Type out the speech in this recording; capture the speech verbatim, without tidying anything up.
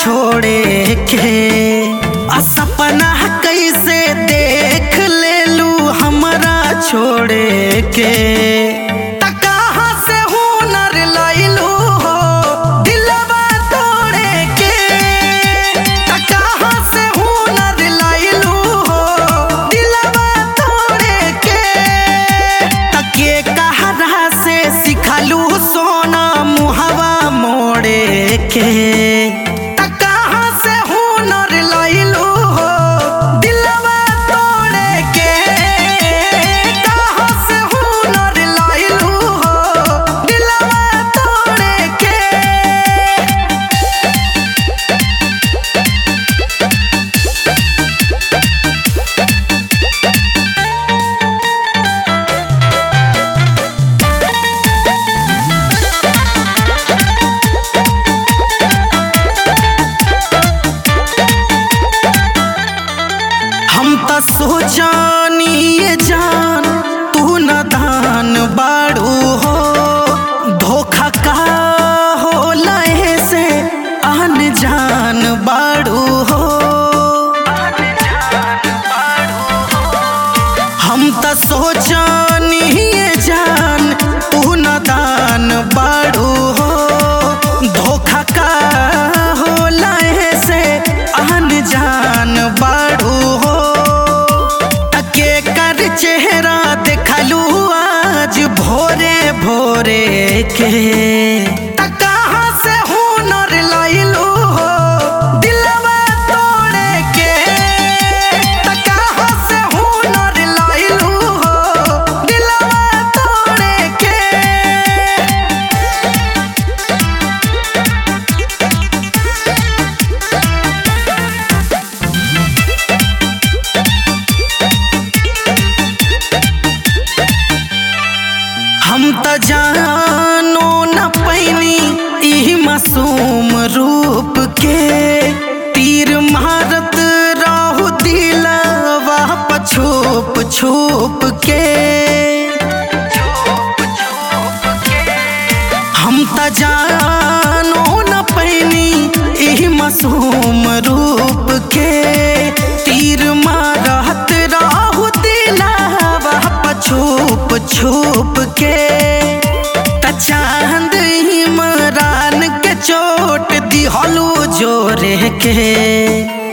छोड़े के। आ सपना कैसे देख ले लू हमरा छोड़े के। के कहाँ से हुनर लइलू हो दिलवा तोड़े के। कहाँ से हुनर लइलू हो दिलवा तोड़े के। सोचानी ये जान तू नादान बाड़ू हो। धोखा का हो लहे से अनजान बाड़ू हो। हम तो सोचानी ये जान तू नादान बाड़ू हो। धोखा का हो लहे से अनजान बाड़ू हो। चेहरा देखलू आज भोरे भोरे के। कहाँ से हुनर लइलू हो दिलवा तोड़े के। कहाँ से हुनर लइलू हो दिलवा तोड़े के। हम त जानो न पैनी ई मासूम रूप के। तीर मारत रहू दिलवा छुप छुप के। हम त जानो न पैनी ई मासूम रूप के। तीर मारत रहू दिलवा छुप छुप के। चांद इमरान के चोट दिहलू जोरे के।